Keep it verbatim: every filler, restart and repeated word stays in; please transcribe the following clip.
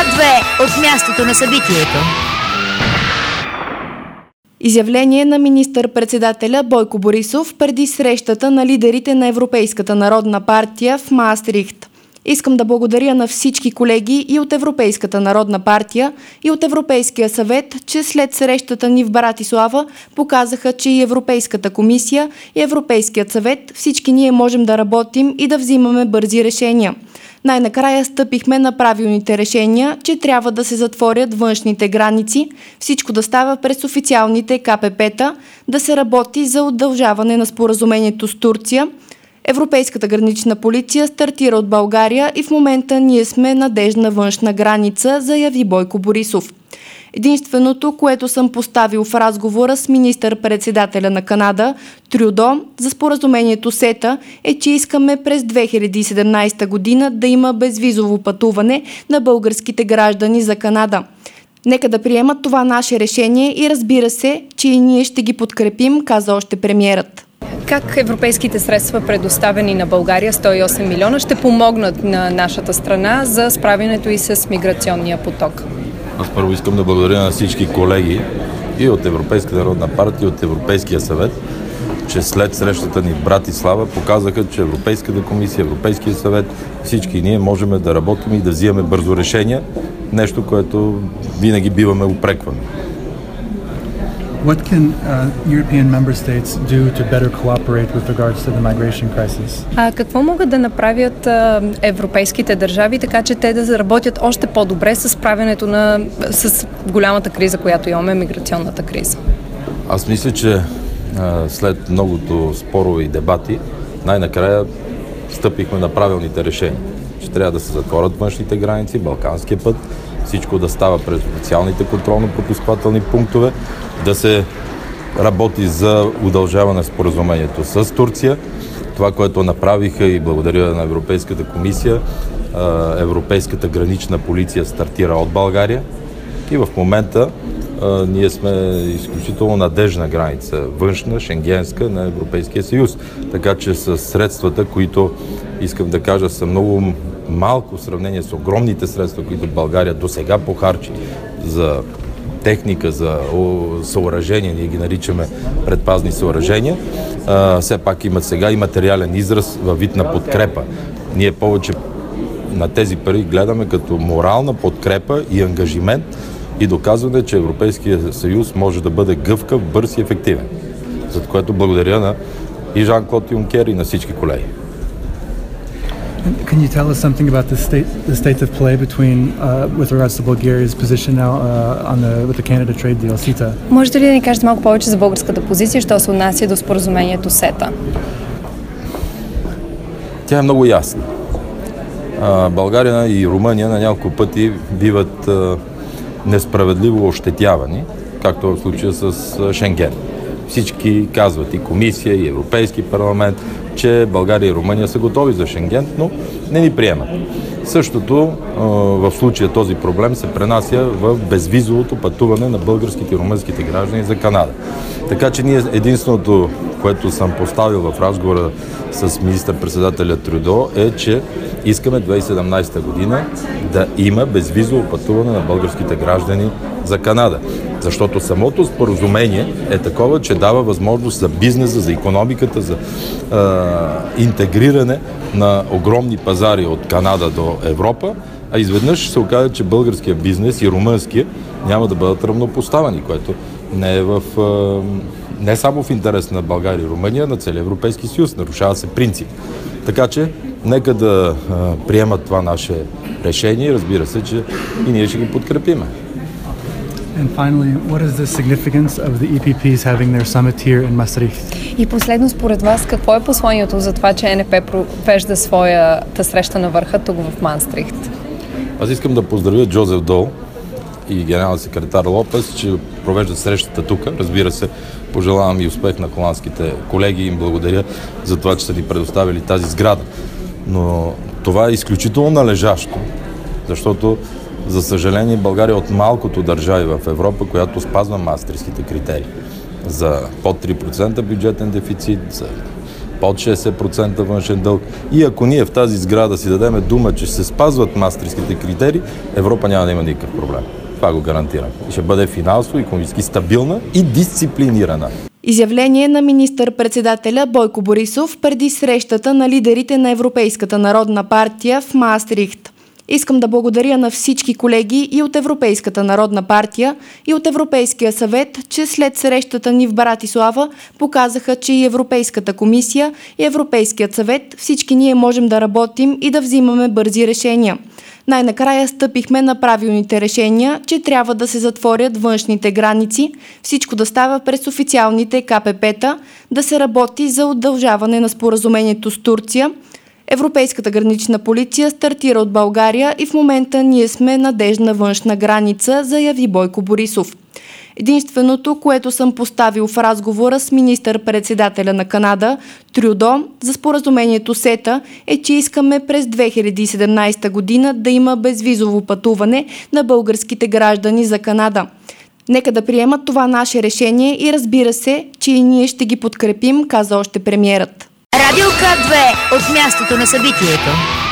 две от мястото на събитието. Изявление на министър-председателя Бойко Борисов преди срещата на лидерите на Европейската народна партия в Маастрихт. Искам да благодаря на всички колеги и от Европейската народна партия, и от Европейския съвет, че след срещата ни в Братислава показаха, че и Европейската комисия, и Европейският съвет, всички ние можем да работим и да взимаме бързи решения. Най-накрая стъпихме на правилните решения, че трябва да се затворят външните граници, всичко да става през официалните ка пе пе-та, да се работи за удължаване на споразумението с Турция. Европейската гранична полиция стартира от България и в момента ние сме надеждна външна граница, заяви Бойко Борисов. Единственото, което съм поставил в разговора с министър-председателя на Канада, Трюдо, за споразумението СЕТА е, че искаме през две хиляди и седемнадесета година да има безвизово пътуване на българските граждани за Канада. Нека да приемат това наше решение и разбира се, че и ние ще ги подкрепим, каза още премиерът. Как европейските средства, предоставени на България, сто и осем милиона, ще помогнат на нашата страна за справянето и с миграционния поток? Аз първо искам да благодаря на всички колеги и от Европейската народна партия, и от Европейския съвет, че след срещата ни в Братислава показаха, че Европейската комисия, Европейския съвет, всички ние можем да работим и да взимаме бързо решения, нещо, което винаги биваме упреквани. What can uh, European member states do to better cooperate with regards to the migration crisis? А какво могат да направят а, европейските държави, така че те да работят още по-добре с справянето на с голямата криза, която имаме, миграционната криза? Аз мисля, че а, след многото спорове и дебати, най-накрая стъпихме на правилните решения. Че трябва да се затворят външните граници, Балканския път, всичко да става през официалните контролно-пропускателни пунктове, да се работи за удължаване на споразумението с Турция. Това, което направиха и благодаря на Европейската комисия, Европейската гранична полиция стартира от България и в момента ние сме изключително надежна граница, външна, шенгенска на Европейския съюз. Така че с средствата, които искам да кажа са много малко в сравнение с огромните средства, които България до сега похарчи за техника, за съоръжения, ние ги наричаме предпазни съоръжения, а, все пак имат сега и материален израз във вид на подкрепа. Ние повече на тези пари гледаме като морална подкрепа и ангажимент и доказване, че Европейския съюз може да бъде гъвкав, бърз и ефективен. За което благодаря на и Жан-Клод Юнкер и на всички колеги. Can you tell us something about the state, the state of play between, uh, with regards to Bulgaria's position now uh, on the with the Canada trade deal, СИТА? Можете ли да ни кажете малко повече за българската позиция, що се отнася до споразумението СЕТА? Тя е много ясна. Uh, България и Румъния на няколко пъти биват uh, несправедливо ощетявани, както в случая с uh, Шенген. Всички казват, и комисия, и Европейски парламент, че България и Румъния са готови за Шенген, но не ни приемат. Същото в случая този проблем се пренася в безвизовото пътуване на българските и румънските граждани за Канада. Така че ние единственото, което съм поставил в разговора с министър-председателя Трюдо е, че искаме две хиляди и седемнадесета година да има безвизово пътуване на българските граждани за Канада. Защото самото споразумение е такова, че дава възможност за бизнеса, за икономиката, за е, интегриране на огромни пазари от Канада до Европа, а изведнъж се оказа, че българския бизнес и румънския няма да бъдат равнопоставени, което не е в, е, не само в интерес на България и Румъния, на целия Европейски съюз. Нарушава се принцип. Така че нека да е, приемат това наше решение. Разбира се, че и ние ще ги подкрепиме. And finally, what is the significance of the и пи пи having their summit here in Maastricht? И последно, според вас, какво е посланието за това, че Ен Еф Пе провежда своята среща на върха тук в Маастрихт? Аз искам да поздравя Джозеф Дол и генерален секретар Лопес, че провеждат срещата тук. Разбира се, пожелавам и успех на холандските колеги и им благодаря за това, че са ни предоставили тази сграда. Но това е изключително належащо, защото за съжаление, България е от малкото държави в Европа, която спазва маастрихтските критерии за под три процента бюджетен дефицит, за под шейсет процента външен дълг. И ако ние в тази сграда си дадем дума, че ще се спазват мастрихтските критерии, Европа няма да има никакъв проблем. Това го гарантирам. И ще бъде финансово, икономически стабилна и дисциплинирана. Изявление на министър-председателя Бойко Борисов преди срещата на лидерите на Европейската народна партия в Маастрихт. Искам да благодаря на всички колеги и от Европейската народна партия, и от Европейския съвет, че след срещата ни в Братислава показаха, че и Европейската комисия, и Европейският съвет, всички ние можем да работим и да взимаме бързи решения. Най-накрая стъпихме на правилните решения, че трябва да се затворят външните граници, всичко да става през официалните ка пе пе-та, да се работи за удължаване на споразумението с Турция. Европейската гранична полиция стартира от България и в момента ние сме надеждна външна граница, заяви Бойко Борисов. Единственото, което съм поставил в разговора с министър-председателя на Канада, Трюдо, за споразумението СЕТА е, че искаме през две хиляди и седемнадесета година да има безвизово пътуване на българските граждани за Канада. Нека да приемат това наше решение и разбира се, че и ние ще ги подкрепим, каза още премиерът. Радио К две от мястото на събитието.